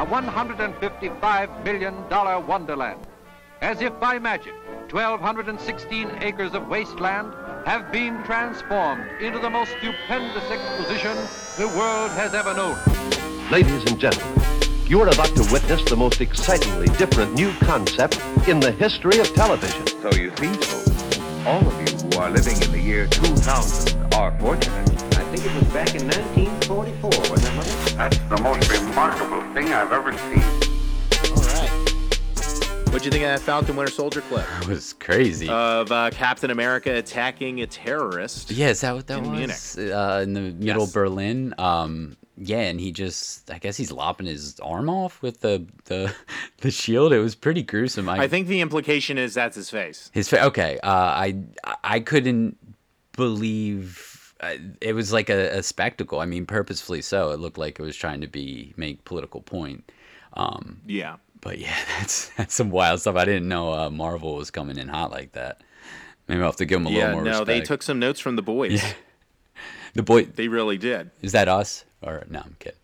$155 million wonderland. As if by magic, 1,216 acres of wasteland have been transformed into the most stupendous exposition the world has ever known. Ladies and gentlemen, you are about to witness the most excitingly different new concept in the history of television. So you see, folks, all of you who are living in the year 2000 are fortunate. I think it was back in 1944, wasn't it, Mother? That's the most remarkable thing I've ever seen. All right. What'd you think of that Falcon Winter Soldier clip? It was crazy. Of Captain America attacking a terrorist. Yeah, is that what that was? Munich. In the middle Yes. of Berlin. Yeah, and he just, I guess he's lopping his arm off with the shield. It was pretty gruesome. I think the implication is that's his face. Okay. I couldn't believe it was like a spectacle. I mean, purposefully so. It looked like it was trying to make political point. Yeah. But yeah, that's some wild stuff. I didn't know Marvel was coming in hot like that. Maybe I'll have to give them a little more respect. They took some notes from the boys. Yeah. The boy. They really did. Is that us? Or no, I'm kidding.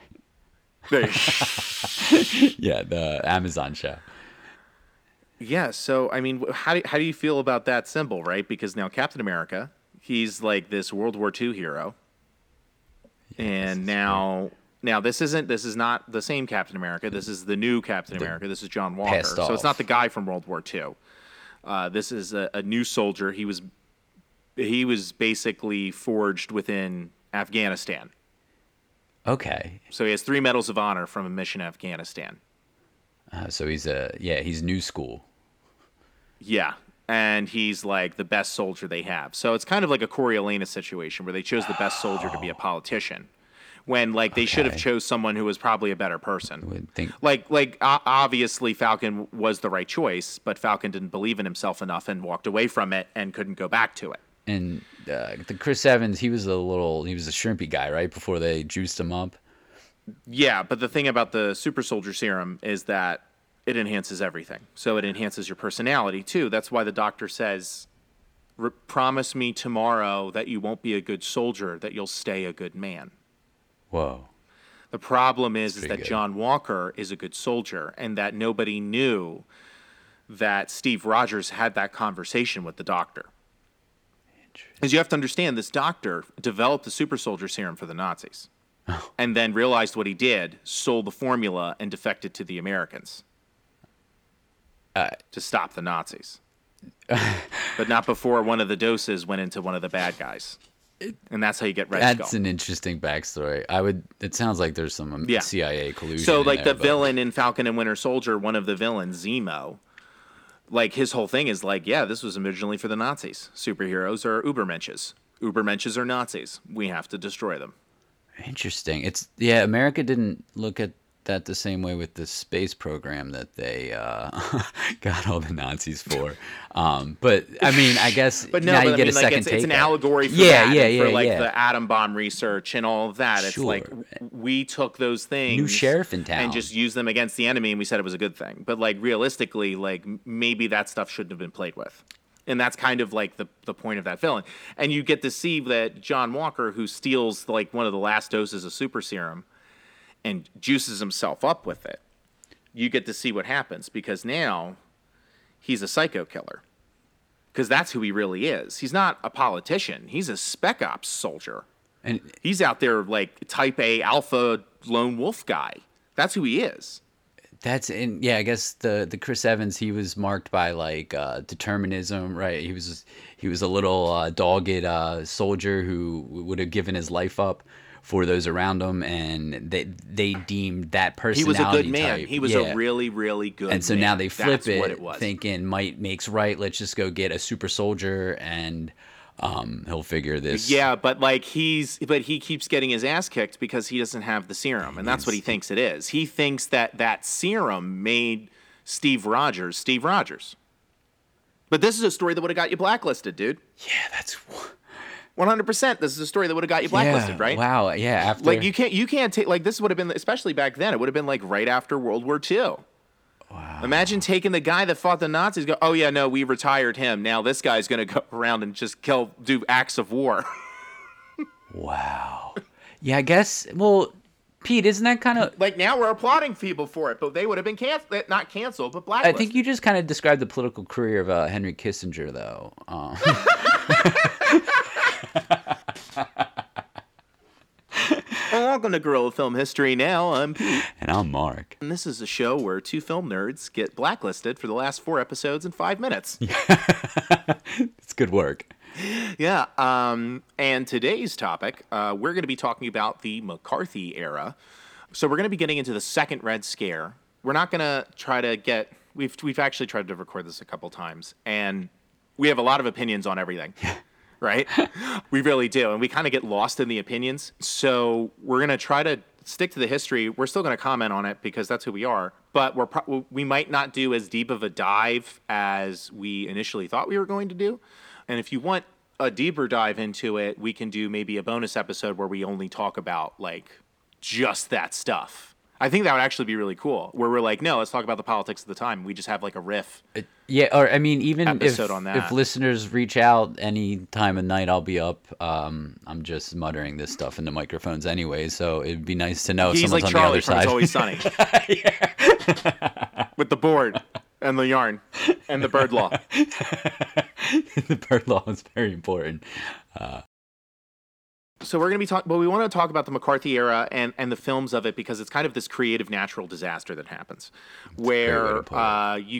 Yeah, the Amazon show. Yeah, so I mean, how do you feel about that symbol, right? Because now Captain America, he's like this World War II hero, and now this is not the same Captain America. This is the new Captain America. This is John Walker. So it's not the guy from World War II. This is a new soldier. He was basically forged within Afghanistan. Okay. So he has 3 medals of honor from a mission in Afghanistan. So he's new school. Yeah, and he's like the best soldier they have. So it's kind of like a Coriolanus situation where they chose the best soldier to be a politician, when like they should have chose someone who was probably a better person. Would think. Obviously Falcon was the right choice, but Falcon didn't believe in himself enough and walked away from it and couldn't go back to it. And the Chris Evans, he was a shrimpy guy, right? Before they juiced him up. Yeah, but the thing about the super soldier serum is that it enhances everything. So it enhances your personality too. That's why the doctor says, promise me tomorrow that you won't be a good soldier, that you'll stay a good man. Whoa. The problem is that good. John Walker is a good soldier, and that nobody knew that Steve Rogers had that conversation with the doctor. Because you have to understand, this doctor developed the super soldier serum for the Nazis. And then realized what he did, sold the formula, and defected to the Americans to stop the Nazis. But not before one of the doses went into one of the bad guys. And that's how you get Red Skull. That's an interesting backstory. It sounds like there's some CIA collusion. So, like the villain in Falcon and Winter Soldier, one of the villains, Zemo, like his whole thing is like, yeah, this was originally for the Nazis. Superheroes are Ubermenches. Ubermenches are Nazis. We have to destroy them. Interesting. America didn't look at that the same way with the space program that they got all the Nazis for. But I mean, I guess but no, now but you get a second it's take. an allegory for the atom bomb research and all of that. Sure. It's like we took those things, new sheriff in town, and just used them against the enemy, and we said it was a good thing. But like realistically, like maybe that stuff shouldn't have been played with. And that's kind of like the point of that villain. And you get to see that John Walker, who steals like one of the last doses of super serum and juices himself up with it, you get to see what happens, because now he's a psycho killer. Because that's who he really is. He's not a politician. He's a spec ops soldier. And he's out there like type A alpha lone wolf guy. That's who he is. I guess the Chris Evans, he was marked by like determinism, right? He was a little dogged soldier who would have given his life up for those around him, and they deemed that personality. He was a good man. Type. He was a really, really good man. And so now they flip it, thinking might makes right. Let's just go get a super soldier, and he'll figure this. Yeah, but he keeps getting his ass kicked because he doesn't have the serum, and that's what he thinks it is. He thinks that serum made Steve Rogers Steve Rogers. But this is a story that would have got you blacklisted, dude. Yeah, that's 100%. This is a story that would have got you blacklisted, right? Wow. Yeah. After like you can't take like this would have been, especially back then. It would have been like right after World War II. Wow. Imagine taking the guy that fought the Nazis. Go, oh yeah, no, we retired him. Now this guy's gonna go around and just do acts of war. Wow. Yeah, I guess. Well, Pete, isn't that kind of... Like, now we're applauding people for it, but they would have been not canceled, but I blacklisted. think you just kind of described the political career of Henry Kissinger, though. Well, welcome to Guerrilla Film History Now. I'm Pete. And I'm Mark. And this is a show where two film nerds get blacklisted for the last 4 episodes in 5 minutes. It's good work. Yeah. And today's topic, we're going to be talking about the McCarthy era. So we're going to be getting into the second Red Scare. We're not going to try to get... We've actually tried to record this a couple times, and we have a lot of opinions on everything. Right? We really do. And we kind of get lost in the opinions. So we're going to try to stick to the history. We're still going to comment on it because that's who we are. But we might not do as deep of a dive as we initially thought we were going to do. And if you want a deeper dive into it, we can do maybe a bonus episode where we only talk about, like, just that stuff. I think that would actually be really cool, where we're like, no, let's talk about the politics of the time. We just have, like, a riff. Yeah, or I mean, even episode on that. If listeners reach out any time of night, I'll be up. I'm just muttering this stuff into microphones anyway, so it'd be nice to know if He's someone's like on Charlie the other from side. It's Always Sunny. With the board and the yarn and the bird law. The bird law is very important. So we're going to be talking, but we want to talk about the McCarthy era and the films of it because it's kind of this creative natural disaster that happens, where you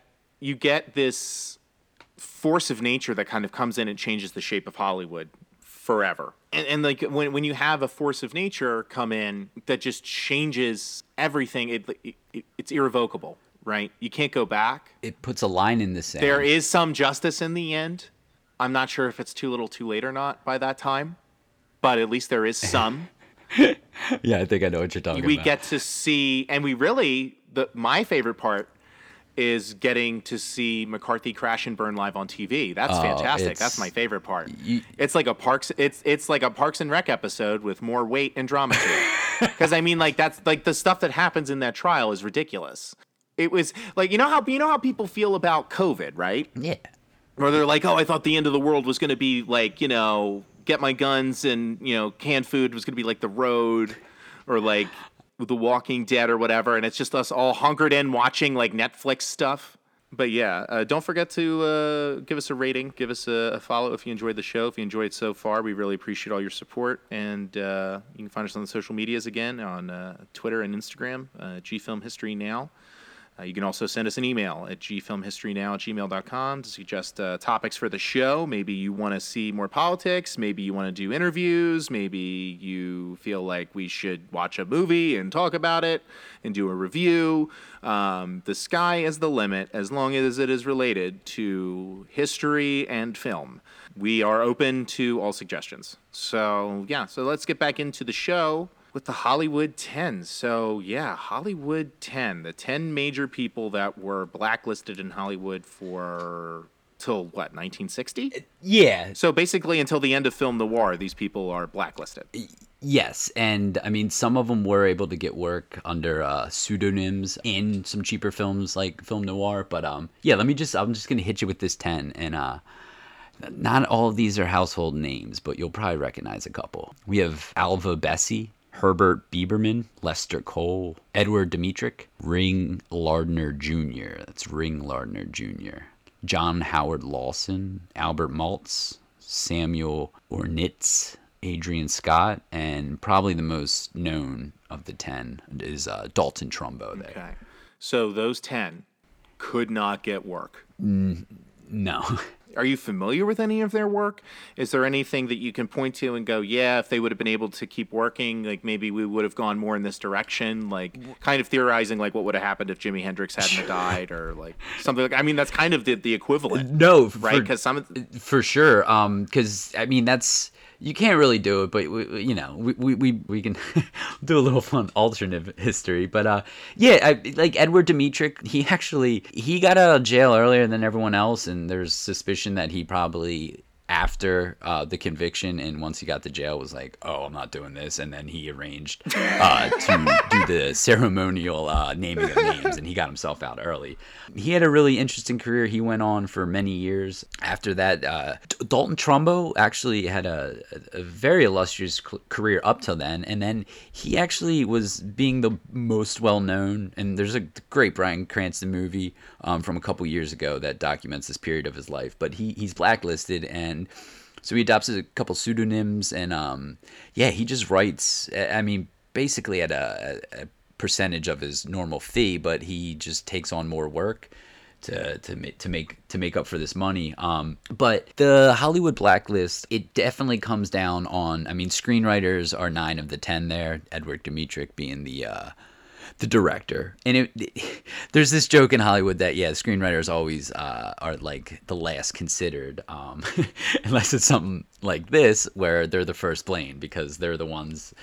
get this force of nature that kind of comes in and changes the shape of Hollywood forever. And like when you have a force of nature come in that just changes everything, it's irrevocable, right? You can't go back. It puts a line in the sand. There is some justice in the end. I'm not sure if it's too little too late or not by that time. But at least there is some. Yeah, I think I know what you're talking about. We get to see, and we really, my favorite part is getting to see McCarthy crash and burn live on TV. That's fantastic. That's my favorite part. It's like a it's like a Parks and Rec episode with more weight and drama to it. Because I mean, like that's like the stuff that happens in that trial is ridiculous. It was like you know how people feel about COVID, right? Yeah. Where they're like, oh, I thought the end of the world was going to be like, get my guns and, canned food was going to be like The Road or like The Walking Dead or whatever. And it's just us all hunkered in watching like Netflix stuff. But yeah, don't forget to give us a rating, give us a follow if you enjoyed the show. If you enjoyed it so far, we really appreciate all your support. And you can find us on the social medias again on Twitter and Instagram, GFilm History Now. You can also send us an email at gfilmhistorynow@gmail.com to suggest topics for the show. Maybe you want to see more politics. Maybe you want to do interviews. Maybe you feel like we should watch a movie and talk about it and do a review. The sky is the limit as long as it is related to history and film. We are open to all suggestions. So let's get back into the show with the Hollywood 10. So, yeah, Hollywood 10. The 10 major people that were blacklisted in Hollywood till what, 1960? Yeah. So basically until the end of film noir, these people are blacklisted. Yes, and I mean, some of them were able to get work under pseudonyms in some cheaper films like film noir. But I'm just going to hit you with this 10. And not all of these are household names, but you'll probably recognize a couple. We have Alva Bessie, Herbert Bieberman, Lester Cole, Edward Dmytryk, Ring Lardner Jr. That's Ring Lardner Jr. John Howard Lawson, Albert Maltz, Samuel Ornitz, Adrian Scott, and probably the most known of the 10 is Dalton Trumbo there. Okay. So those 10 could not get work. No. Are you familiar with any of their work? Is there anything that you can point to and go, yeah, if they would have been able to keep working, like maybe we would have gone more in this direction, like kind of theorizing like what would have happened if Jimi Hendrix hadn't died or like something like, I mean, that's kind of the equivalent. No, right? Because for sure. Because I mean, you can't really do it, but we can do a little fun alternate history. But like Edward Dmytryk, he got out of jail earlier than everyone else, and there's suspicion that he probably after the conviction, and once he got to jail was like, oh, I'm not doing this, and then he arranged to do the ceremonial naming of names, and he got himself out early. He had a really interesting career. He went on for many years after that. Dalton Trumbo actually had a very illustrious career up till then, and then he actually was being the most well-known, and there's a great Bryan Cranston movie from a couple years ago that documents this period of his life, but he's blacklisted, and so he adopts a couple pseudonyms, and he just writes, I mean, basically at a percentage of his normal fee, but he just takes on more work to make up for this money. But the Hollywood blacklist, it definitely comes down on, I mean, screenwriters are 9 of the 10 there, Edward Dmytryk being the director. And there's this joke in Hollywood that, screenwriters always are like the last considered, unless it's something like this where they're the first blamed because they're the ones,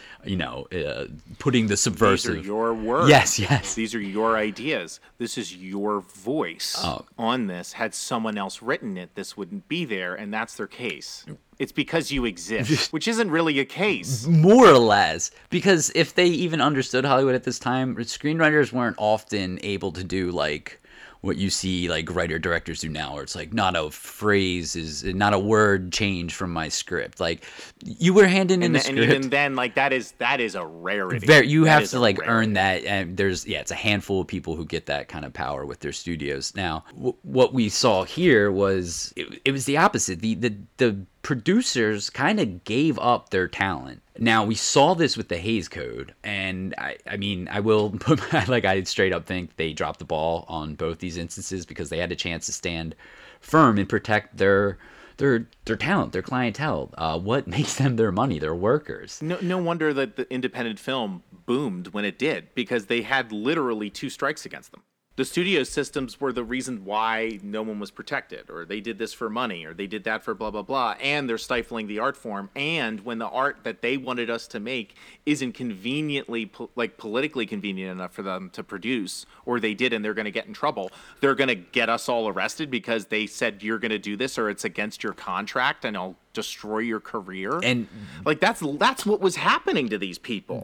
putting the subversive. These are your words. Yes. These are your ideas. This is your voice on this. Had someone else written it, this wouldn't be there, and that's their case. It's because you exist, which isn't really a case. More or less. Because if they even understood Hollywood at this time, screenwriters weren't often able to do like what you see like writer-directors do now, where it's like not a phrase is not a word change from my script. Like you were handing in the script. And even then, like that is a rarity. You have to like earn that, and it's a handful of people who get that kind of power with their studios. Now, what we saw here was it was the opposite. The producers kind of gave up their talent. Now, we saw this with the Hays Code, and I mean, I will put I straight up think they dropped the ball on both these instances because they had a chance to stand firm and protect their talent, their clientele. What makes them their money? Their workers. No wonder that the independent film boomed when it did, because they had literally 2 strikes against them. The studio systems were the reason why no one was protected, or they did this for money, or they did that for blah, blah, blah, and they're stifling the art form. And when the art that they wanted us to make isn't conveniently, politically convenient enough for them to produce, or they did and they're going to get in trouble, they're going to get us all arrested because they said you're going to do this or it's against your contract and I'll destroy your career. And like that's what was happening to these people.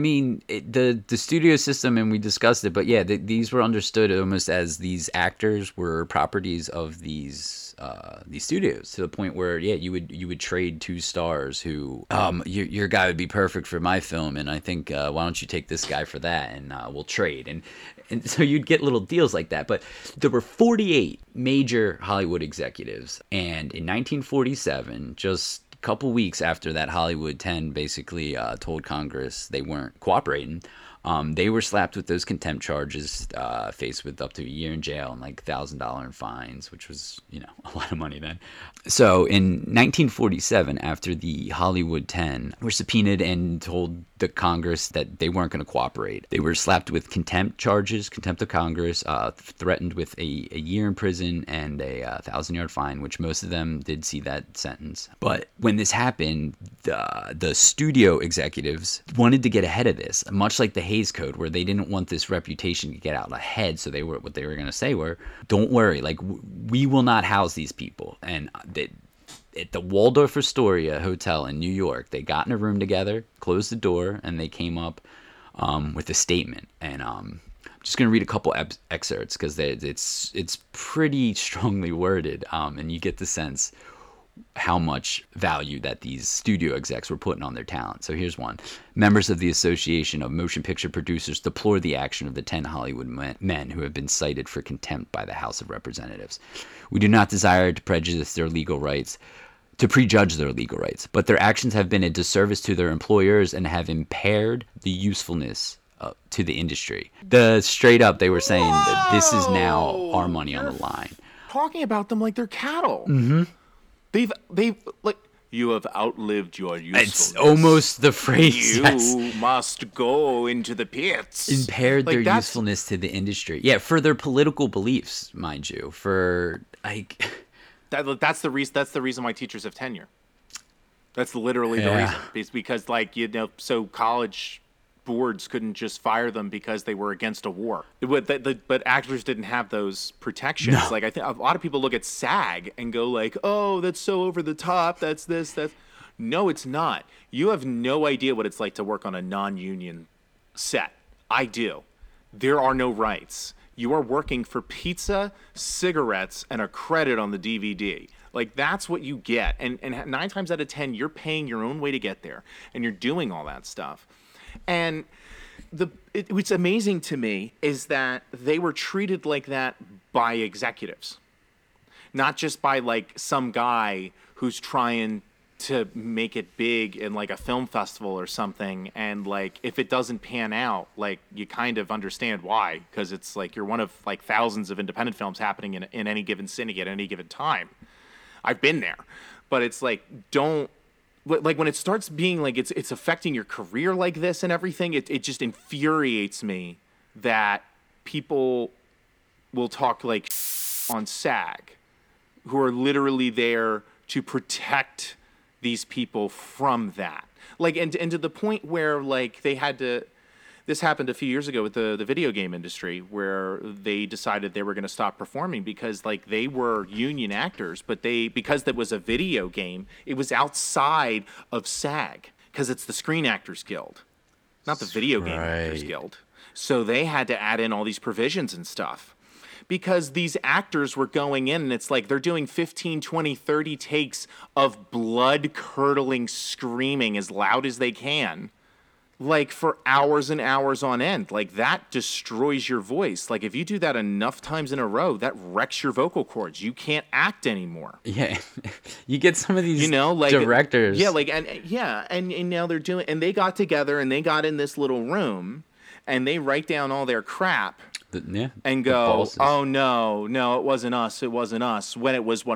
The studio system, and we discussed it, but these were understood almost as these actors were properties of these studios, to the point where you would trade 2 stars who your guy would be perfect for my film, and I think why don't you take this guy for that, and we'll trade, and so you'd get little deals like that. But there were 48 major Hollywood executives, and in 1947, just a couple weeks after that Hollywood 10 basically told Congress they weren't cooperating, they were slapped with those contempt charges, faced with up to a year in jail and like $1,000 in fines, which was, a lot of money then. So in 1947, after the Hollywood 10 were subpoenaed and told the Congress that they weren't going to cooperate, they were slapped with contempt charges, contempt of Congress, threatened with a year in prison and a 1,000-yard fine, which most of them did see that sentence. But when this happened, the studio executives wanted to get ahead of this, much like the Hays Code, where they didn't want this reputation to get out ahead. So what they were going to say were, don't worry, like we will not house these people. And at the Waldorf Astoria Hotel in New York, they got in a room together, closed the door, and they came up with a statement. And I'm just going to read a couple excerpts because it's pretty strongly worded, and you get the sense how much value that these studio execs were putting on their talent. So here's one. Members of the Association of Motion Picture Producers deplore the action of the 10 Hollywood men who have been cited for contempt by the House of Representatives. We do not desire to prejudge their legal rights, but their actions have been a disservice to their employers and have impaired the usefulness to the industry. Straight up, they were saying that this is now our money on the line. Talking about them like they're cattle. Mm-hmm. They've like, you have outlived your usefulness. It's almost the phrase. You must go into the pits. Impaired their usefulness to the industry. Yeah, for their political beliefs, mind you. For like, that's the reason. That's the reason why teachers have tenure. That's literally the reason. It's because so college boards couldn't just fire them because they were against a war. But actors didn't have those protections. No. Like I think a lot of people look at SAG and go like, "Oh, that's so over the top. That's this. That's." No, it's not. You have no idea what it's like to work on a non-union set. I do. There are no rights. You are working for pizza, cigarettes, and a credit on the DVD. Like, that's what you get. And 9 times out of 10, you're paying your own way to get there. And you're doing all that stuff. And what's amazing to me is that they were treated like that by executives. Not just by, like, some guy who's trying to make it big in like a film festival or something, and like if it doesn't pan out, like you kind of understand why, because it's like you're one of like thousands of independent films happening in any given city at any given time. I've been there, but it's like like when it starts being like it's affecting your career like this and everything, it just infuriates me that people will talk like on SAG, who are literally there to protect these people from that. Like, and to the point where, like, they had to... This happened a few years ago with the video game industry, where they decided they were going to stop performing because, like, they were union actors, but because that was a video game, it was outside of SAG, because it's the Screen Actors Guild, not the Video Game Actors Guild. So they had to add in all these provisions and stuff. Because these actors were going in and it's like they're doing 15, 20, 30 takes of blood-curdling screaming as loud as they can, like for hours and hours on end. Like that destroys your voice. Like if you do that enough times in a row, that wrecks your vocal cords. You can't act anymore. Yeah. You get some of these like directors. Yeah, like and now they're doing, and they got together and they got in this little room and they write down all their crap. And go, oh, no, it wasn't us, when it was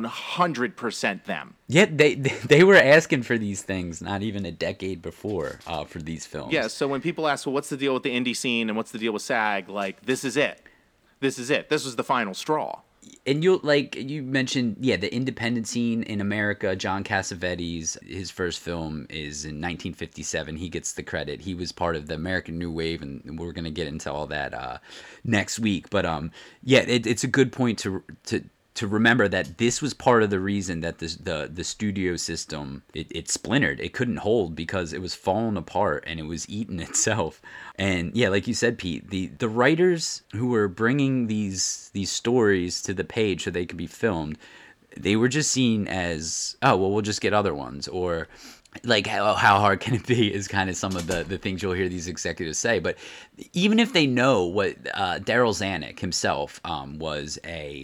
100% them. Yeah, they were asking for these things not even a decade before for these films. Yeah, so when people ask, well, what's the deal with the indie scene and what's the deal with SAG, like, this is it. This was the final straw. And you mentioned, the independent scene in America. John Cassavetes, his first film is in 1957. He gets the credit. He was part of the American New Wave, and we're going to get into all that next week. But it's a good point to remember that this was part of the reason that the studio system it splintered. It couldn't hold because it was falling apart and it was eating itself. And like you said, Pete, the writers who were bringing these stories to the page so they could be filmed, they were just seen as, oh well, we'll just get other ones, or like how hard can it be is kind of some of the things you'll hear these executives say. But even if they know what Darryl Zanuck himself was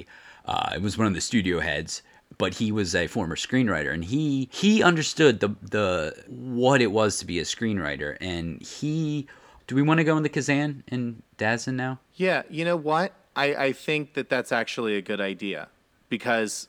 it was one of the studio heads, but he was a former screenwriter, and he understood the what it was to be a screenwriter. And do we want to go into Kazan and Dazn now? Yeah, you know what? I think that's actually a good idea, because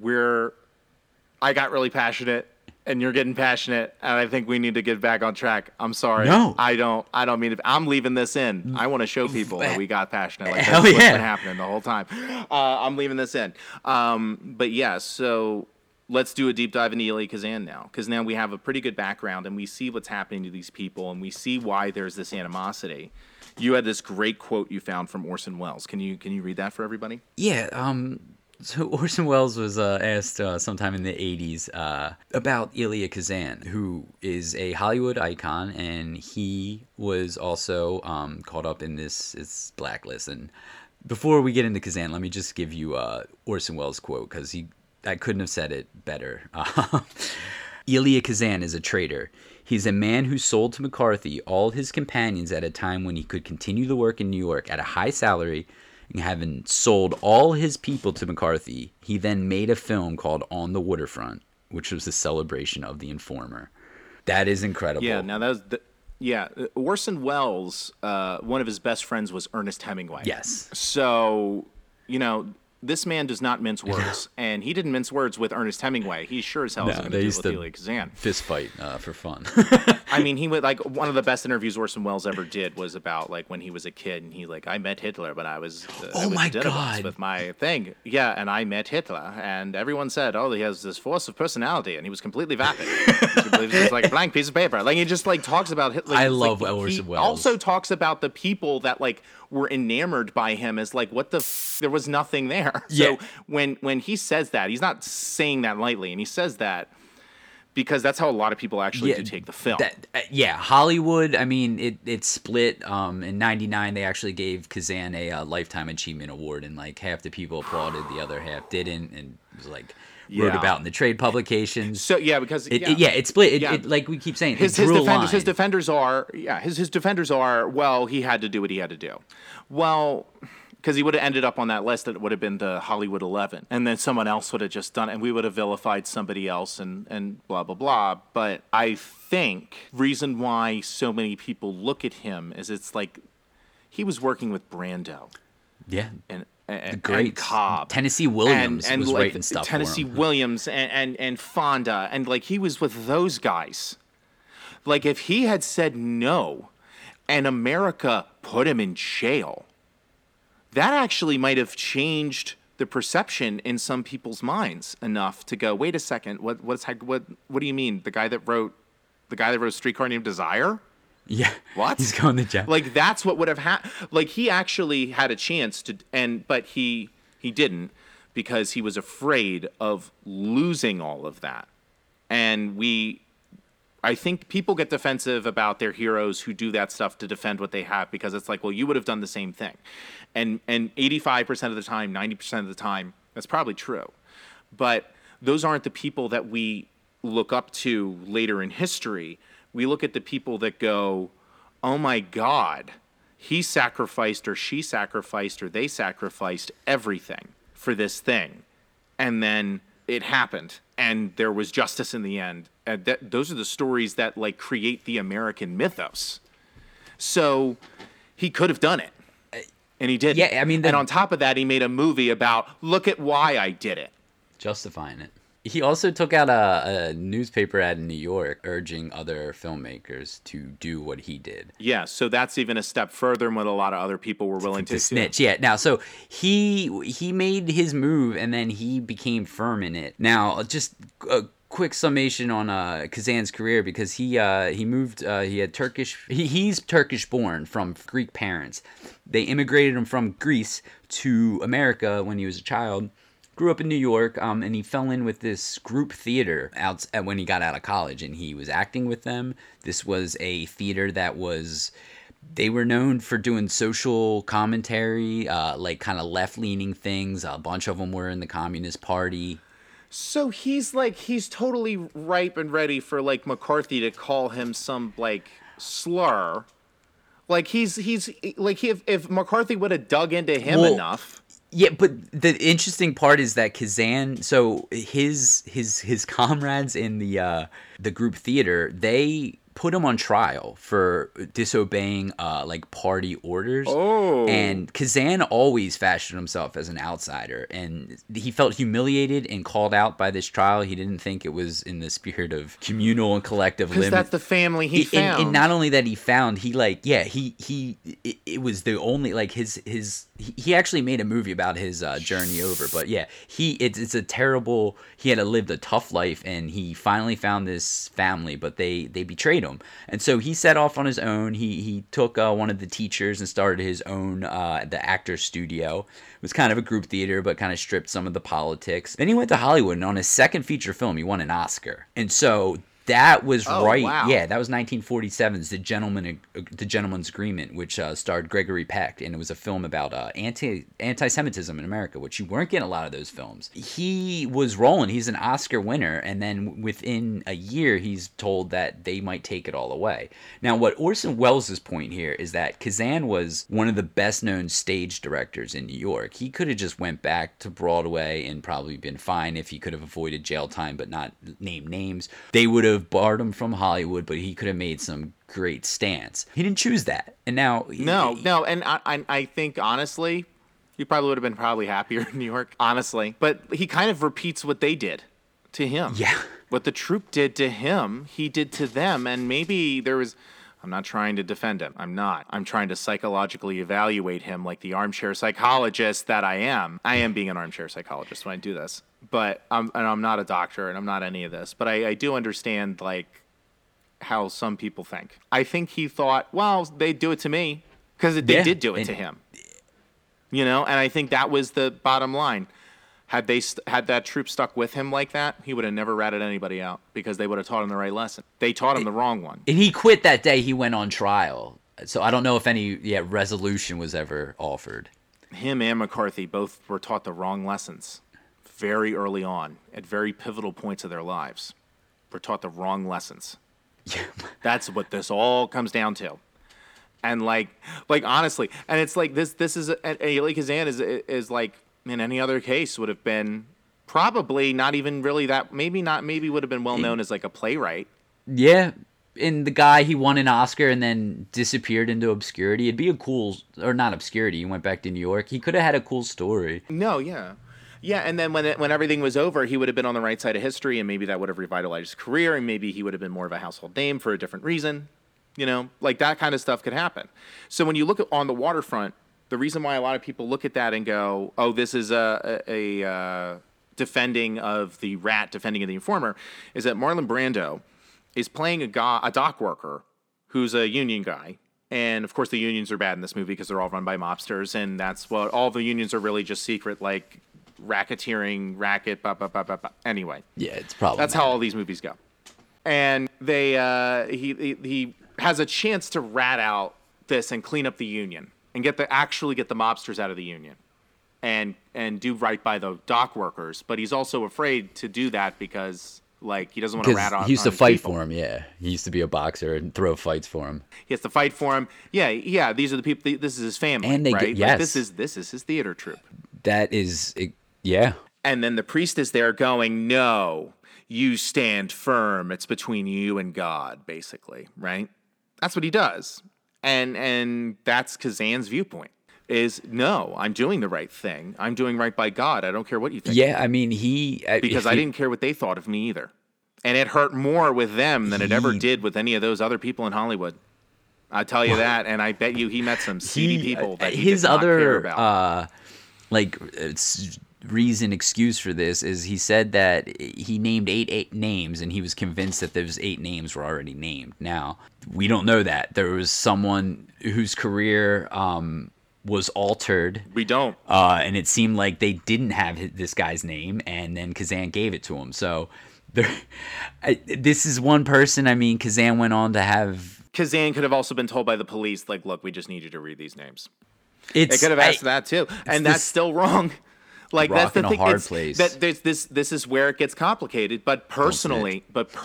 I got really passionate and you're getting passionate, and I think we need to get back on track. I'm sorry. No. I don't mean to. I'm leaving this in. I want to show people that we got passionate. Like that's what's been happening the whole time. I'm leaving this in. But yeah, so let's do a deep dive into Elia Kazan now, because now we have a pretty good background and we see what's happening to these people and we see why there's this animosity. You had this great quote you found from Orson Welles. Can you read that for everybody? Yeah. So Orson Welles was asked sometime in the 80s about Elia Kazan, who is a Hollywood icon, and he was also caught up in this blacklist. And before we get into Kazan, let me just give you Orson Welles' quote, because I couldn't have said it better. Elia Kazan is a traitor. He's a man who sold to McCarthy all his companions at a time when he could continue the work in New York at a high salary. Having sold all his people to McCarthy, he then made a film called On the Waterfront, which was a celebration of The Informer. That is incredible. Yeah, now that was Orson Welles, one of his best friends was Ernest Hemingway. Yes. So, this man does not mince words, and he didn't mince words with Ernest Hemingway. He sure as hell isn't going to do it with Elia Kazan. Fist fight for fun. I mean, he would like one of the best interviews Orson Welles ever did was about like when he was a kid, and he like, I met Hitler when I was I went my to dinner once God. with my thing, yeah, and I met Hitler, and everyone said, oh, he has this force of personality, and he was completely vapid. He was just like a blank piece of paper. Like he just like talks about Hitler. I It's love like, Orson he Welles. also talks about the people that like were enamored by him as like what the there was nothing there. Yeah. So when he says that, he's not saying that lightly, and he says that because that's how a lot of people actually do take the film. Hollywood, I mean, it split. In '99, they actually gave Kazan a Lifetime Achievement Award, and like half the people applauded, the other half didn't, and it was like wrote about in the trade publications. So yeah, because it split. Yeah. It like we keep saying, his it drew a defenders, line. his defenders are well, he had to do what he had to do. Well, because he would have ended up on that list, that would have been the Hollywood 11, and then someone else would have just done it, and we would have vilified somebody else, and blah blah blah. But I think reason why so many people look at him is it's like he was working with Brando. Yeah. And great Cobb, Tennessee Williams and was like, writing stuff Tennessee for him. Williams and Fonda, and like he was with those guys. Like if he had said no, and America put him in jail, that actually might have changed the perception in some people's minds enough to go, wait a second, what do you mean? The guy that wrote Streetcar Named Desire? Yeah. What? He's going to jail. Like that's what would have happened. Like he actually had a chance to, but he didn't because he was afraid of losing all of that. And I think people get defensive about their heroes who do that stuff to defend what they have because it's like, well, you would have done the same thing. And 85% of the time, 90% of the time, that's probably true. But those aren't the people that we look up to later in history. We look at the people that go, oh my God, he sacrificed or she sacrificed or they sacrificed everything for this thing. And then it happened and there was justice in the end. And those are the stories that like create the American mythos. So he could have done it and he didn't. Yeah, I mean, and on top of that, he made a movie about, look at why I did it. Justifying it. He also took out a newspaper ad in New York urging other filmmakers to do what he did. Yeah, so that's even a step further than what a lot of other people were willing to snitch. Yeah. Now, so he made his move and then he became firm in it. Now, just a quick summation on Kazan's career because he moved. He had Turkish. He's Turkish born from Greek parents. They immigrated him from Greece to America when he was a child. Grew up in New York, and he fell in with this group theater when he got out of college, and he was acting with them. This was a theater that they were known for doing social commentary, like kind of left-leaning things. A bunch of them were in the Communist Party. So he's totally ripe and ready for like McCarthy to call him some like slur. Like he's like if McCarthy would have dug into him enough. Yeah, but the interesting part is that Kazan, so his comrades in the group theater, they put him on trial for disobeying like party orders. Oh. And Kazan always fashioned himself as an outsider, and he felt humiliated and called out by this trial. He didn't think it was in the spirit of communal and collective limit. Because that's the family he found. And not only that he found, it was the only like he actually made a movie about his journey over. But yeah, it's a terrible. He had lived a tough life, and he finally found this family, but they betrayed him, and so he set off on his own. He took one of the teachers and started his own the Actors Studio. It was kind of a group theater, but kind of stripped some of the politics. Then he went to Hollywood, and on his second feature film, he won an Oscar, and so. That was right. Wow. Yeah, that was 1947's The Gentleman's Agreement, which starred Gregory Peck, and it was a film about anti-Semitism in America, which you weren't getting a lot of those films. He was rolling. He's an Oscar winner, and then within a year, he's told that they might take it all away. Now, what Orson Welles' point here is that Kazan was one of the best-known stage directors in New York. He could have just went back to Broadway and probably been fine if he could have avoided jail time but not named names. They would have barred him from Hollywood, but he could have made some great stance. He didn't choose that, and now No, and I think honestly, He probably would have been happier in New York, honestly. But he kind of repeats what they did to him. Yeah. What the troupe did to him, he did to them. And maybe there was... I'm not trying to defend him. I'm not. I'm trying to psychologically evaluate him like the armchair psychologist that I am. I am being an armchair psychologist when I do this. But I'm not a doctor, and I'm not any of this. But I do understand, like, how some people think. I think he thought, well, they'd do it to me, because they did do it to him. You know, and I think that was the bottom line. Had they had that troupe stuck with him like that, he would have never ratted anybody out, because they would have taught him the right lesson. They taught him the wrong one. And he quit that day. He went on trial. So I don't know if any resolution was ever offered. Him and McCarthy both were taught the wrong lessons very early on, at very pivotal points of their lives. Were taught the wrong lessons. Yeah. That's what this all comes down to. And like honestly, and it's like this is Elie Kazan is like, in any other case would have been probably not even really that, maybe would have been well known as like a playwright. Yeah. And the guy, he won an Oscar and then disappeared into obscurity. It'd be a cool, or not obscurity, he went back to New York. He could have had a cool story. No, yeah. Yeah, and then when everything was over, he would have been on the right side of history, and maybe that would have revitalized his career, and maybe he would have been more of a household name for a different reason. You know, like that kind of stuff could happen. So when you look at On the Waterfront, the reason why a lot of people look at that and go, oh, this is a defending of the rat, defending of the informer, is that Marlon Brando is playing a dock worker who's a union guy. And, of course, the unions are bad in this movie because they're all run by mobsters, and that's what all the unions are really just secret, like, racketeering, anyway. Yeah, it's probably that's how all these movies go. And they he has a chance to rat out this and clean up the union and actually get the mobsters out of the union and do right by the dock workers. But he's also afraid to do that because, like, he doesn't want to rat out. He used to fight for him. Yeah, he used to be a boxer and throw fights for him. He has to fight for him. Yeah. These are the people. This is his family, and they right? Yes. Like, this is his theater troupe. That is, yeah. And then the priest is there going, "No, you stand firm. It's between you and God," basically, right? That's what he does, and that's Kazan's viewpoint. Is no, I'm doing the right thing. I'm doing right by God. I don't care what you think. Yeah, I mean, because I didn't care what they thought of me either. And it hurt more with them than it ever did with any of those other people in Hollywood. I'll tell you that, and I bet you he met some seedy people that he did not care about. Excuse for this is he said that he named eight names, and he was convinced that those 8 names were already named. Now, we don't know that. There was someone whose career was altered. We don't. And it seemed like they didn't have this guy's name, and then Kazan gave it to him. So this is one person. I mean, Kazan went on to have... Kazan could have also been told by the police, like, look, we just need you to read these names. They could have asked that too. And that's still wrong. Like, that's the thing. Hard place. This is where it gets complicated. But personally,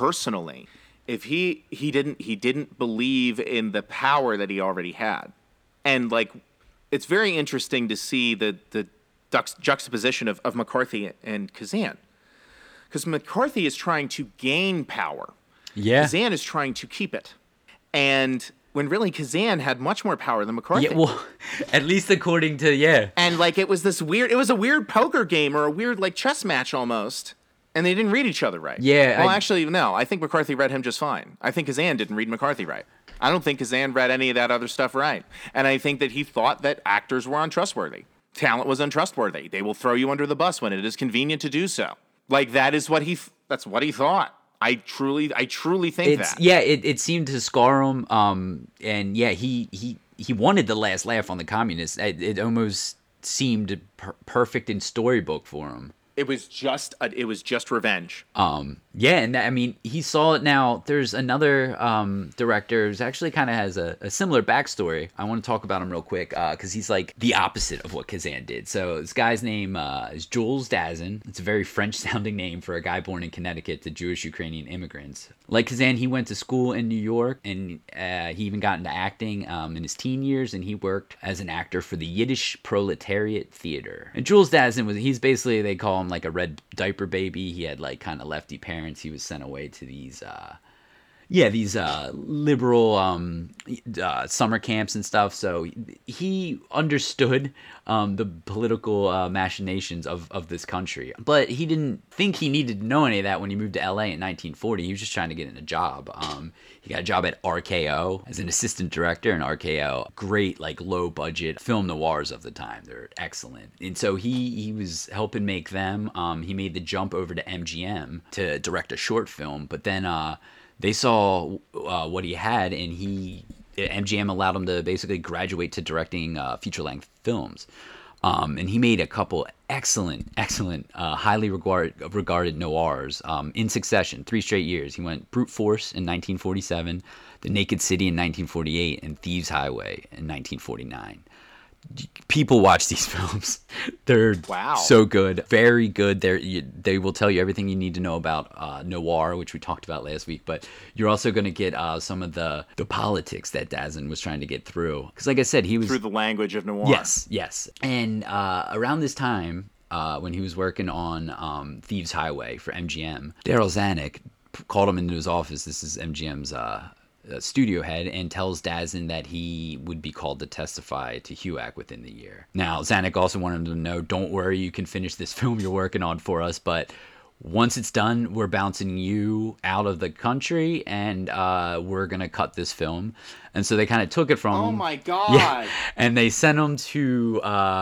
if he didn't believe in the power that he already had. And, like, it's very interesting to see the juxtaposition of McCarthy and Kazan. Because McCarthy is trying to gain power. Yeah. Kazan is trying to keep it. And when really Kazan had much more power than McCarthy. Yeah, well, at least according to, And, like, it was a weird poker game or a weird, like, chess match almost. And they didn't read each other right. Yeah. Well, actually, no. I think McCarthy read him just fine. I think Kazan didn't read McCarthy right. I don't think Kazan read any of that other stuff right. And I think that he thought that actors were untrustworthy. Talent was untrustworthy. They will throw you under the bus when it is convenient to do so. Like, that's what he thought. I truly think that. Yeah, it seemed to scar him. And yeah, he wanted the last laugh on the communists. It almost seemed perfect in storybook for him. It was just revenge. Yeah, and I mean, he saw it now. There's another director who's actually kind of has a similar backstory. I want to talk about him real quick because he's like the opposite of what Kazan did. So this guy's name is Jules Dazin. It's a very French-sounding name for a guy born in Connecticut to Jewish-Ukrainian immigrants. Like Kazan, he went to school in New York, and he even got into acting in his teen years, and he worked as an actor for the Yiddish Proletariat Theater. And Jules Dazin he's basically, they call him like a red diaper baby. He had like kind of lefty parents. He was sent away to these yeah, these liberal summer camps and stuff. So he understood the political machinations of this country. But he didn't think he needed to know any of that when he moved to LA in 1940. He was just trying to get in a job. He got a job at RKO as an assistant director, and RKO, great, like, low budget film noirs of the time. They're excellent. And so he was helping make them. He made the jump over to MGM to direct a short film, but then they saw what he had, and MGM allowed him to basically graduate to directing feature-length films. And he made a couple excellent, highly regarded noirs in succession, 3 straight years. He went Brute Force in 1947, The Naked City in 1948, and Thieves Highway in 1949. People watch these films. They're so good, very good. They will tell you everything you need to know about noir, which we talked about last week. But you're also going to get some of the politics that Dazin was trying to get through. Because, like I said, he was through the language of noir. Yes. And around this time, when he was working on Thieves Highway for MGM, Daryl Zanuck called him into his office. This is MGM's studio head, and tells Dazin that he would be called to testify to HUAC within the year. Now, Zanuck also wanted him to know, don't worry, you can finish this film you're working on for us, but once it's done, we're bouncing you out of the country, and we're going to cut this film. And so they kind of took it from him. Oh, my God. Yeah, and they sent him to,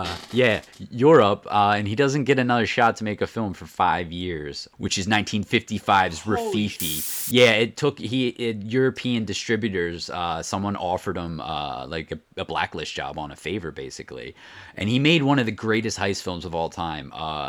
Europe, and he doesn't get another shot to make a film for 5 years, which is 1955's Rafifi. Yeah, it took European distributors, someone offered him like a blacklist job on a favor, basically. And he made one of the greatest heist films of all time.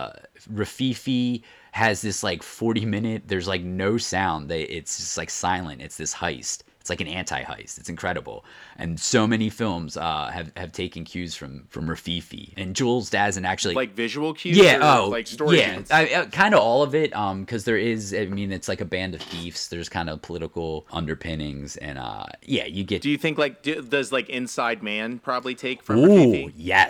Rafifi has this like 40-minute, there's like no sound. It's just like silent. It's this heist. It's like an anti-heist. It's incredible. And so many films have taken cues from Rafifi. And Jules Dazin actually... Like visual cues? Yeah, like story cues? Kind of all of it, because there is, it's like a band of thieves. There's kind of political underpinnings, and you get... Do you think, does Inside Man probably take from Ooh, Rafifi?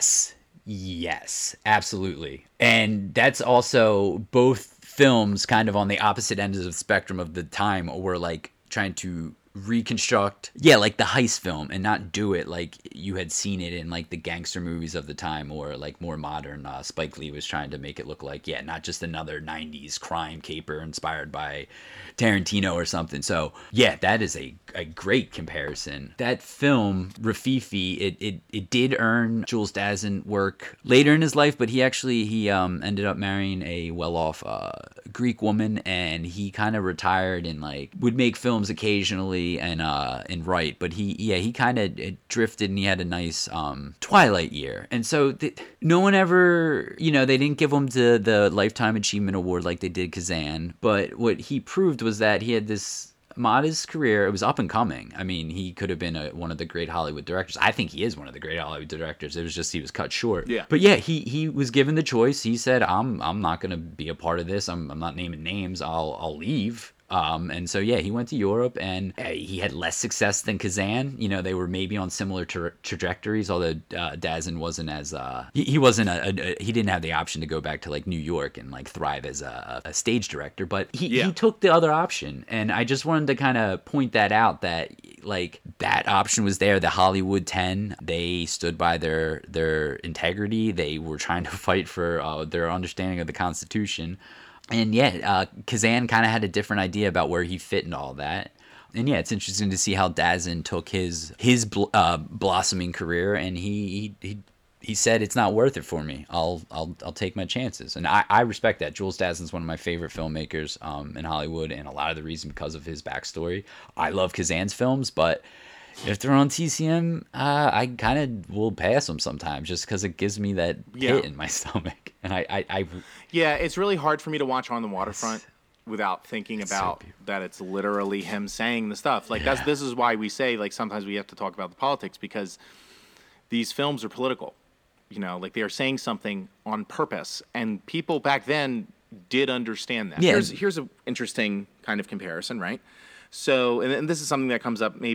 Yes, absolutely. And that's also both films kind of on the opposite ends of the spectrum of the time, were like trying to reconstruct like the heist film and not do it like you had seen it in like the gangster movies of the time, or like more modern Spike Lee was trying to make it look like not just another 90s crime caper inspired by Tarantino or something. So that is a great comparison. That film Rafifi, it did earn Jules Dazin work later in his life, but he ended up marrying a well-off Greek woman, and he kind of retired and like would make films occasionally and write, but he kind of drifted, and he had a nice twilight year. And so no one ever, they didn't give him the Lifetime Achievement Award like they did Kazan, but what he proved was that he had this modest career. It was up and coming. He could have been one of the great Hollywood directors. I think he is one of the great Hollywood directors. It was just he was cut short. Yeah. But he was given the choice. He said, I'm not going to be a part of this. I'm not naming names. I'll leave. And so he went to Europe, and he had less success than Kazan. They were maybe on similar trajectories, although Dazin wasn't as he wasn't he didn't have the option to go back to like New York and like thrive as a stage director, but he took the other option. And I just wanted to kind of point that out, that like that option was there. The Hollywood 10, they stood by their integrity. They were trying to fight for their understanding of the Constitution. And Kazan kind of had a different idea about where he fit in all that. And it's interesting to see how Dazin took his blossoming career, and he said, it's not worth it for me. I'll take my chances. And I respect that. Jules Dazin's one of my favorite filmmakers in Hollywood, and a lot of the reason because of his backstory. I love Kazan's films, but if they're on TCM, I kind of will pass them sometimes, just because it gives me that pit in my stomach. And I it's really hard for me to watch On the Waterfront without thinking about that it's literally him saying the stuff. Like this is why we say like sometimes we have to talk about the politics, because these films are political. Like they are saying something on purpose, and people back then did understand that. Yeah. Here's an interesting kind of comparison, right? So, and this is something that comes up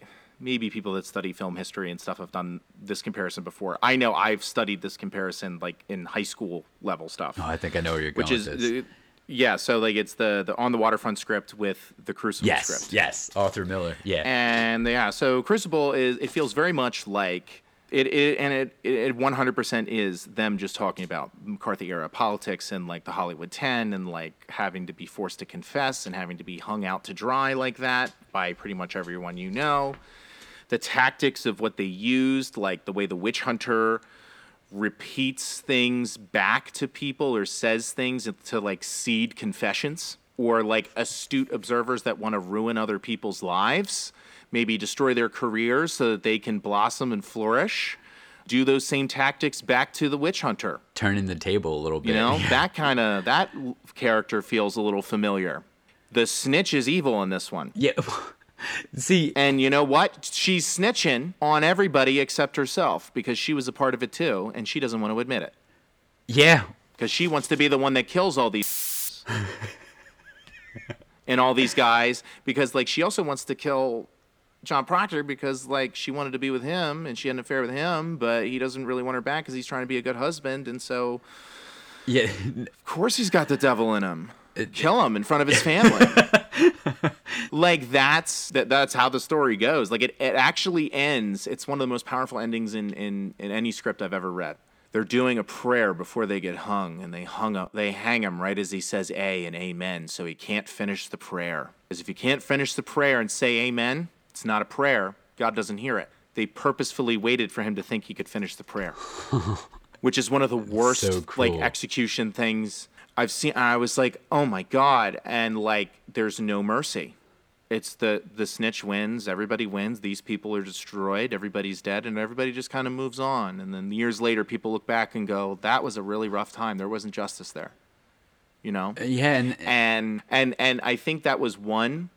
maybe people that study film history and stuff have done this comparison before. I know I've studied this comparison like in high school level stuff. I think I know where you're going with this. Yeah, so like it's the On the Waterfront script with the Crucible script. Yes, Arthur Miller. Yeah. And yeah, so Crucible it feels very much like it 100% is them just talking about McCarthy era politics and like the Hollywood 10 and like having to be forced to confess and having to be hung out to dry like that by pretty much everyone you know. The tactics of what they used, like the way the witch hunter repeats things back to people or says things to like seed confessions, or like astute observers that want to ruin other people's lives, maybe destroy their careers so that they can blossom and flourish. Do those same tactics back to the witch hunter. Turning the table a little bit. You know, that character feels a little familiar. The snitch is evil in this one. Yeah. See, and you know what? She's snitching on everybody except herself because she was a part of it too, and she doesn't want to admit it. Yeah. Because she wants to be the one that kills all these and all these guys, because like she also wants to kill John Proctor because like she wanted to be with him and she had an affair with him, but he doesn't really want her back because he's trying to be a good husband, and so yeah, of course he's got the devil in him. Kill him in front of his family. Like that's how the story goes. Like it actually ends. It's one of the most powerful endings in any script I've ever read. They're doing a prayer before they get hung, and they hang him right as he says A and amen, so he can't finish the prayer. Because if you can't finish the prayer and say amen, it's not a prayer. God doesn't hear it. They purposefully waited for him to think he could finish the prayer. Which is one of the worst like execution things I've seen. I was like, oh my God. And like, there's no mercy. It's the snitch wins. Everybody wins. These people are destroyed. Everybody's dead. And everybody just kind of moves on. And then years later, people look back and go, that was a really rough time. There wasn't justice there. You know? Yeah. And I think that was one.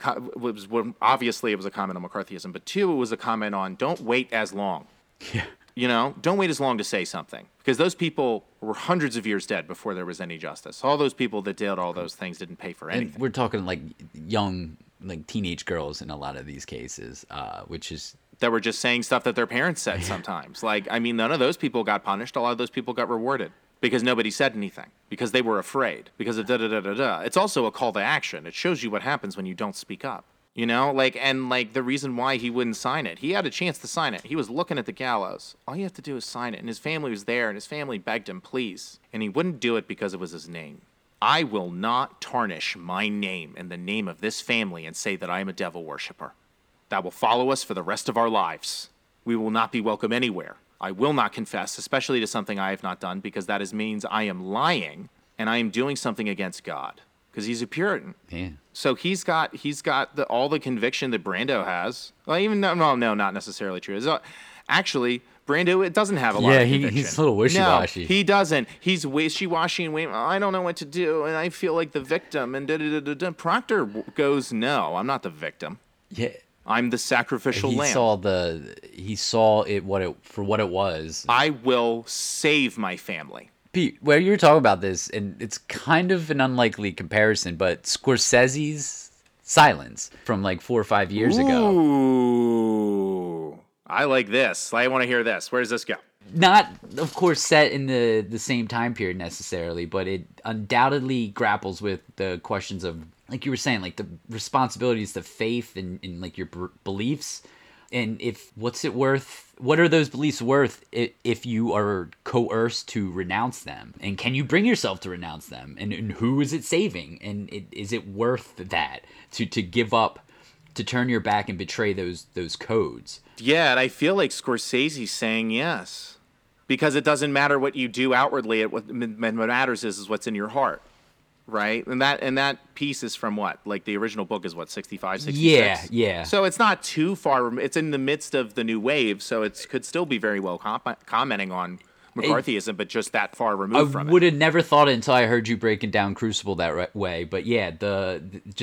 Obviously, it was a comment on McCarthyism. But two, it was a comment on don't wait as long. Yeah. You know, don't wait as long to say something, because those people were hundreds of years dead before there was any justice. All those people that did all those things didn't pay for anything. And we're talking like young, like teenage girls in a lot of these cases, which is that were just saying stuff that their parents said sometimes. Like, I mean, none of those people got punished. A lot of those people got rewarded because nobody said anything, because they were afraid, because of da-da-da-da-da. It's also a call to action. It shows you what happens when you don't speak up. You know, like, and like the reason why he wouldn't sign it, he had a chance to sign it. He was looking at the gallows. All you have to do is sign it. And his family was there, and his family begged him, please. And he wouldn't do it because it was his name. I will not tarnish my name and the name of this family and say that I am a devil worshiper. That will follow us for the rest of our lives. We will not be welcome anywhere. I will not confess, especially to something I have not done, because that means I am lying and I am doing something against God. Because he's a Puritan. Yeah. So he's got all the conviction that Brando has. Well, even no, not necessarily true. Actually, Brando, it doesn't have a lot of conviction. He's a little wishy-washy. No, he doesn't. He's wishy-washy and I don't know what to do, and I feel like the victim. And da-da-da-da-da. Proctor goes, no, I'm not the victim. Yeah. I'm the sacrificial lamb. He saw it for what it was. I will save my family. Pete, where you were talking about this, and it's kind of an unlikely comparison, but Scorsese's Silence from like 4 or 5 years ago. Ooh, I like this. I want to hear this. Where does this go? Not, of course, set in the same time period necessarily, but it undoubtedly grapples with the questions of, like you were saying, like the responsibilities to faith and like your beliefs. And what are those beliefs worth if you are coerced to renounce them? And can you bring yourself to renounce them? And who is it saving? And is it worth that to give up, to turn your back and betray those codes? Yeah, and I feel like Scorsese's saying yes. Because it doesn't matter what you do outwardly. What matters is what's in your heart. Right? And that piece is from what? Like the original book is what, 65, 66? Yeah. So it's not too far. It's in the midst of the new wave, so it could still be very well commenting on McCarthyism, but just that far removed from it. I would have never thought it until I heard you breaking down Crucible that way. But yeah, to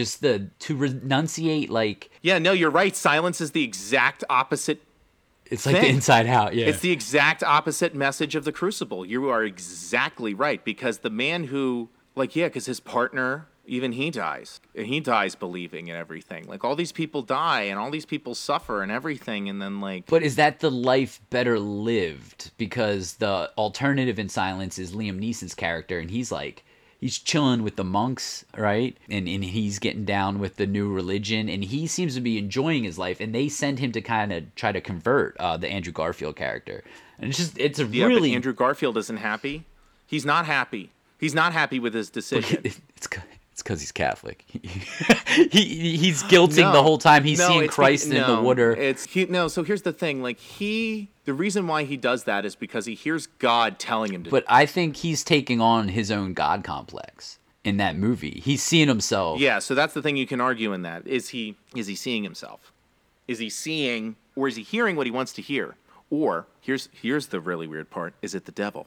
renunciate, like... Yeah, no, you're right. Silence is the exact opposite. It's like the Inside Out, yeah. It's the exact opposite message of the Crucible. You are exactly right, because the man who... Like, yeah, because his partner, even he dies. And he dies believing in everything. Like, all these people die, and all these people suffer and everything, and then, like... But is that the life better lived? Because the alternative in Silence is Liam Neeson's character, and he's he's chilling with the monks, right? And he's getting down with the new religion, and he seems to be enjoying his life. And they send him to kind of try to convert the Andrew Garfield character. And it's a Yeah, really but Andrew Garfield isn't happy. He's not happy. He's not happy with his decision. It's because he's Catholic. He's guilting the whole time. He's seeing Christ in the water. So here's the thing. Like the reason why he does that is because he hears God telling him to. But I think he's taking on his own God complex in that movie. He's seeing himself. Yeah. So that's the thing you can argue in that. Is he seeing himself? Is he seeing, or is he hearing what he wants to hear? Or here's the really weird part. Is it the devil?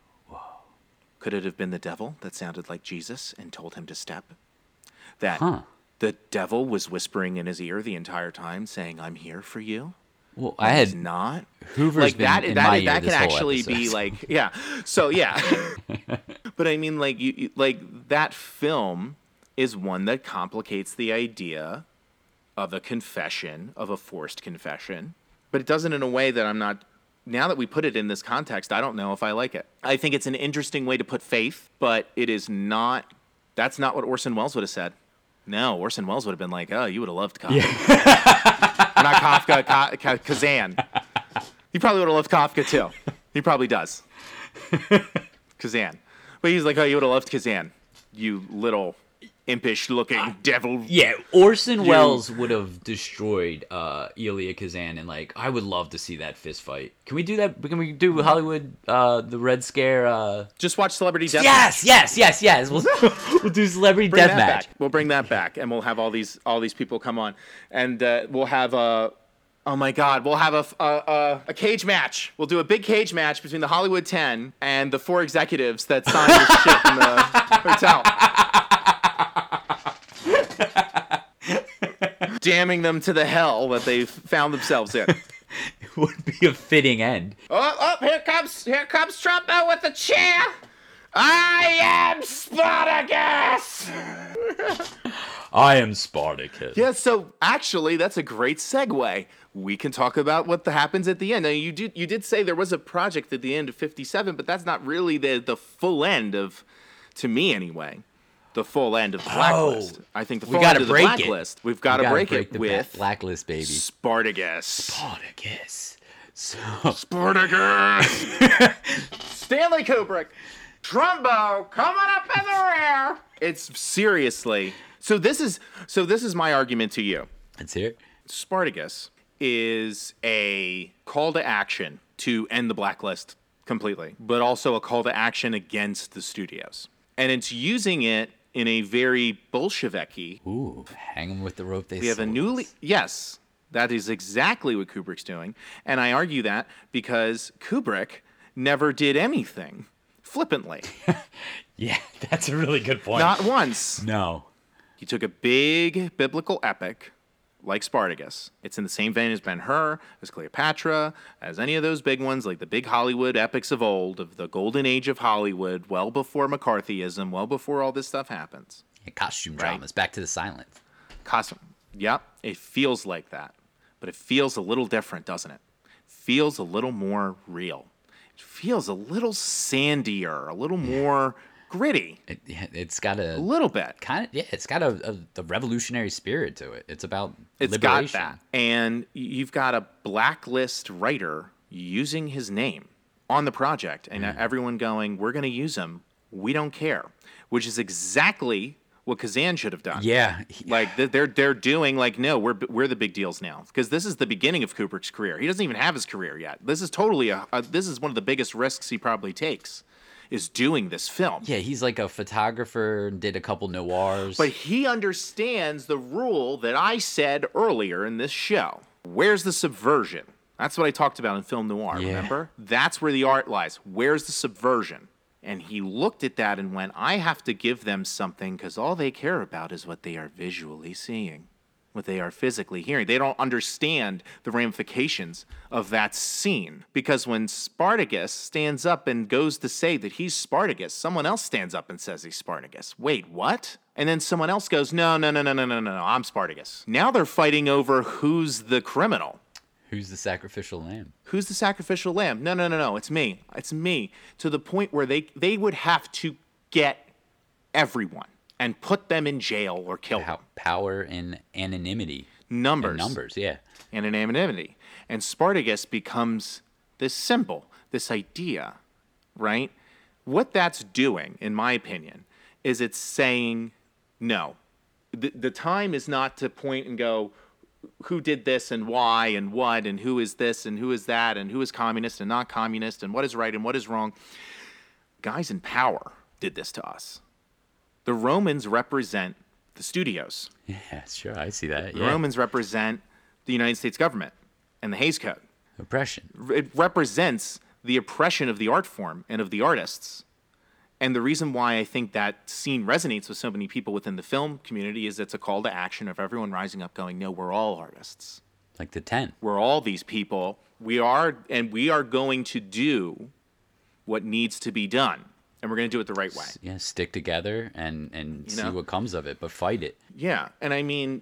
Could it have been the devil that sounded like Jesus and told him to step? That the devil was whispering in his ear the entire time, saying, "I'm here for you." Well, He's not. Hoover's like been that. in That my ear that this can whole actually episode. be like, yeah. So yeah. But I mean, like you like that film is one that complicates the idea of a confession, of a forced confession, but it does it in a way that I'm not. Now that we put it in this context, I don't know if I like it. I think it's an interesting way to put faith, but it is not. That's not what Orson Welles would have said. No, Orson Welles would have been like, "Oh, you would have loved Kafka." Or not Kafka, Kazan. He probably would have loved Kafka too. He probably does. Kazan, but he's like, "Oh, you would have loved Kazan, you little impish-looking devil." Yeah, Orson Welles would have destroyed Elia Kazan, and like I would love to see that fist fight. Can we do that? Can we do Hollywood, the Red Scare? Just watch Celebrity Deathmatch. Yes. We'll do Celebrity Bring that Deathmatch. back. We'll bring that back, and we'll have all these people come on, and we'll have oh my God, we'll have a cage match. We'll do a big cage match between the Hollywood 10 and the 4 executives that signed this shit in the hotel. Damning them to the hell that they found themselves in. It would be a fitting end. Oh, here comes Trumpo with the chair. I am Spartacus. I am Spartacus. Yeah, so actually, that's a great segue. We can talk about what happens at the end. Now, you did say there was a project at the end of 57, but that's not really the full end of, to me anyway, the full end of the Blacklist. I think the full end of the Blacklist, we've got to break it with Blacklist, baby. Spartacus. So Spartacus. Stanley Kubrick. Trumbo coming up in the rear. It's seriously. So this is my argument to you. Let's hear it. Spartacus is a call to action to end the Blacklist completely, but also a call to action against the studios. And it's using it in a very Bolshevik-y. Ooh, hang them with the rope they We have a newly. Yes, that is exactly what Kubrick's doing. And I argue that because Kubrick never did anything flippantly. Yeah, that's a really good point. Not once. No. He took a big biblical epic like Spartacus. It's in the same vein as Ben-Hur, as Cleopatra, as any of those big ones, like the big Hollywood epics of old, of the golden age of Hollywood, well before McCarthyism, well before all this stuff happens. Yeah, costume dramas, back to the silent. Costume. Yep, it feels like that. But it feels a little different, doesn't it? Feels a little more real. It feels a little sandier, a little more gritty. It's got a little bit. It's got a revolutionary spirit to it. It's about It's liberation. got that. And you've got a Blacklist writer using his name on the project, and everyone going, "We're going to use him. We don't care," which is exactly what Kazan should have done. Yeah. Like they're doing like, no, we're the big deals now, because this is the beginning of Kubrick's career. He doesn't even have his career yet. This is totally this is one of the biggest risks he probably takes, is doing this film. Yeah, he's like a photographer, did a couple noirs. But he understands the rule that I said earlier in this show. Where's the subversion? That's what I talked about in film noir, remember? That's where the art lies. Where's the subversion? And he looked at that and went, I have to give them something, because all they care about is what they are visually seeing, what they are physically hearing. They don't understand the ramifications of that scene. Because when Spartacus stands up and goes to say that he's Spartacus, someone else stands up and says he's Spartacus. Wait, what? And then someone else goes, no, I'm Spartacus. Now they're fighting over who's the criminal. Who's the sacrificial lamb? Who's the sacrificial lamb? No, it's me. It's me. To the point where they would have to get everyone and put them in jail or kill them. Power and anonymity. Numbers. And numbers, yeah. And anonymity. And Spartacus becomes this symbol, this idea, right? What that's doing, in my opinion, is it's saying, no. The time is not to point and go, who did this and why and what and who is this and who is that and who is communist and not communist and what is right and what is wrong. Guys in power did this to us. The Romans represent the studios. Yeah, sure, I see that. The Romans represent the United States government and the Hays Code. Oppression. It represents the oppression of the art form and of the artists. And the reason why I think that scene resonates with so many people within the film community is it's a call to action of everyone rising up going, no, we're all artists. Like the 10. We're all these people. We are going to do what needs to be done. And we're going to do it the right way. Yeah, stick together and see what comes of it, but fight it. Yeah, and I mean,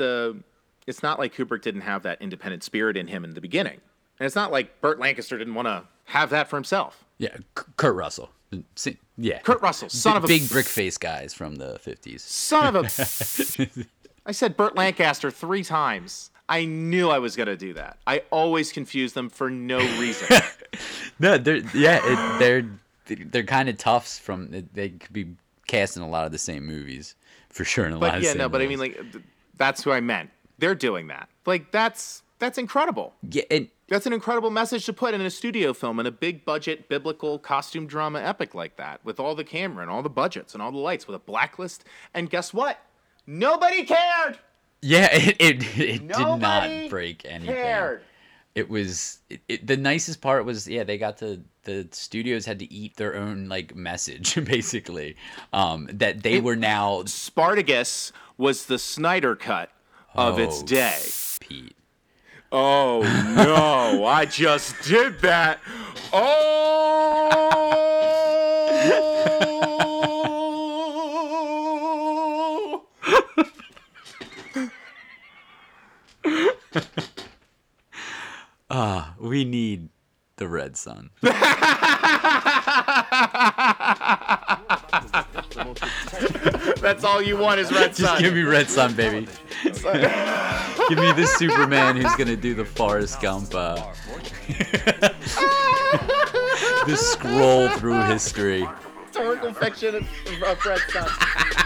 it's not like Kubrick didn't have that independent spirit in him in the beginning. And it's not like Burt Lancaster didn't want to have that for himself. Yeah, Kurt Russell. Yeah. Kurt Russell, son of a... Big brick face guys from the 50s. Son of a... I said Burt Lancaster 3 times. I knew I was going to do that. I always confuse them for no reason. No, they're kind of toughs they could be cast in a lot of the same movies, for sure. But I mean, like, that's who I meant. They're doing that. Like, that's incredible. Yeah, and that's an incredible message to put in a studio film, in a big budget biblical costume drama epic like that, with all the camera and all the budgets and all the lights, with a blacklist. And guess what? Nobody cared. Yeah, it did not break anything. Cared. It was the nicest part was they got the studios had to eat their own like message basically, that they were now. Spartacus was the Snyder cut of its day. Pete. Oh no! I just did that. Oh. We need the Red Sun. That's all you want is Red Sun. Just give me Red Sun, baby. Give me the Superman who's gonna do the Forrest Gump. The scroll through history. Historical fiction of Red Sun.